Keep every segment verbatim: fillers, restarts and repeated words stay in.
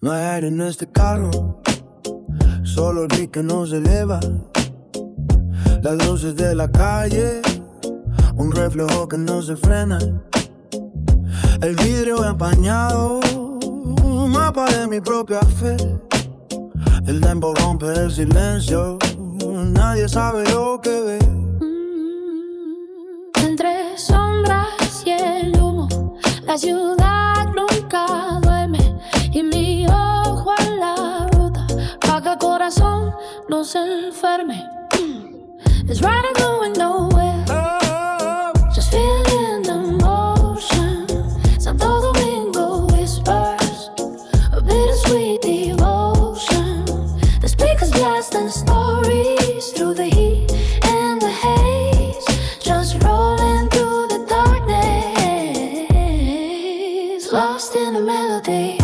No hay aire en este carro, solo el beat que nos eleva. Las luces de la calle, un reflejo que no se frena. El vidrio empañado, un mapa de mi propia fe. El tempo rompe el silencio, nadie sabe lo que ve. Entre sombras y el humo, la ciudad nunca duerme. Y mi ojo en la ruta, pa' que el corazón no se enferme. It's riding going nowhere, just feeling the motion. Santo Domingo whispers, a bittersweet devotion. The speakers blasting stories through the heat and the haze, just rolling through the darkness, lost in the melody.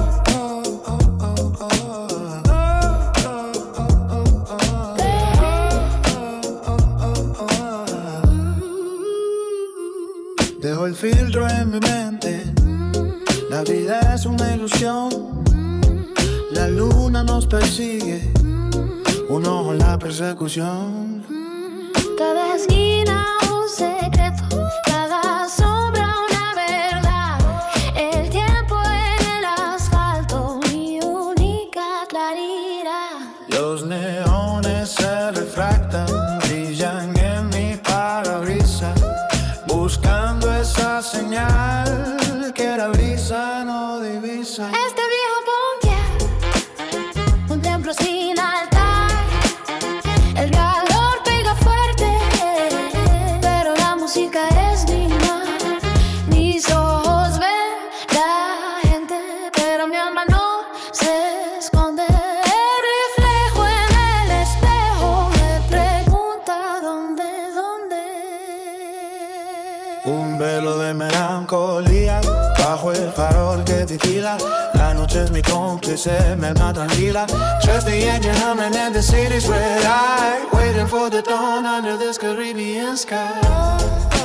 Dejo el filtro en mi mente, la vida es una ilusión. La luna nos persigue, un ojo en la persecución. Cada esquina un secreto, cada sombra una verdad. El tiempo en el asfalto, mi única claridad. Los neones se refractan, brillan en mi parabrisas, buscando esa señal que la brisa no divisa. Este viejo ponquear, un templo sin altar. El calor pega fuerte, pero la música es mi mar. Mis ojos ven la gente, pero mi alma no se esconde. El reflejo en el espejo me pregunta dónde, dónde. Un velo de melancolía bajo el farol que titila. La noche es mi cómplice, me alma tranquila. Trust the engine humming and the city's red eye, waiting for the dawn under this Caribbean sky.